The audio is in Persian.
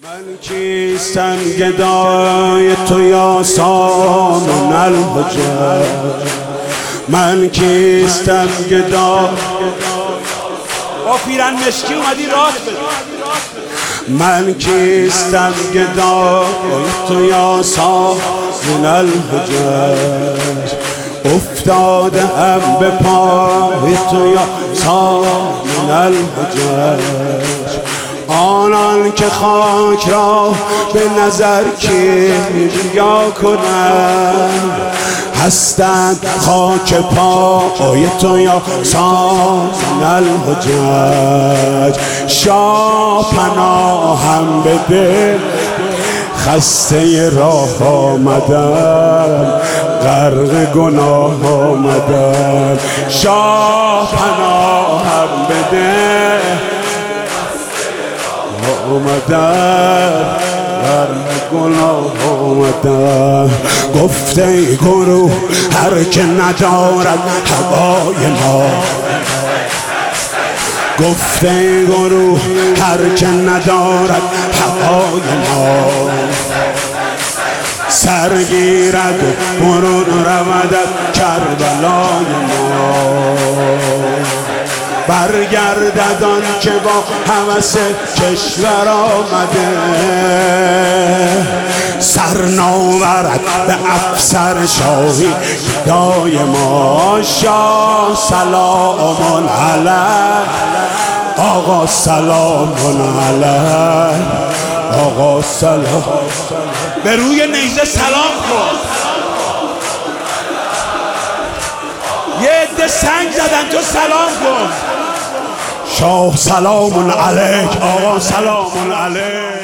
من کیستم گدای تو یا سامن الحجج، من کیستم گدای با پیرن مشکی اومدی راه بده. من کیستم گدای تو یا سامن الحجج، افتاده هم به پای تو یا سامن الحجج. آنان که خاک را به نظر کبریا کنند، هستند خاک پای تو یا سامن الحجج. شاه پناهم بده، خسته راه آمدم، غرق گناه آمدم. شاه پناهم بده، آمدم غرق گناه آمدم. گفته گروه هر که ندارد هوای ما، گفته گروه هر که ندارد هوای ما، سرگیرد و برون رودد کربلای ما. برگردد آن که با هوس کشور آمده، سر ناورد به افسر شاهی دای ما. شاه سلام علیه، آقا سلام علیه، آقا سلام. به روی نیزه سلام کن. یه عده سنگ زدن، تو سلام کن. شاه سلام علیک، آقا سلام علیک.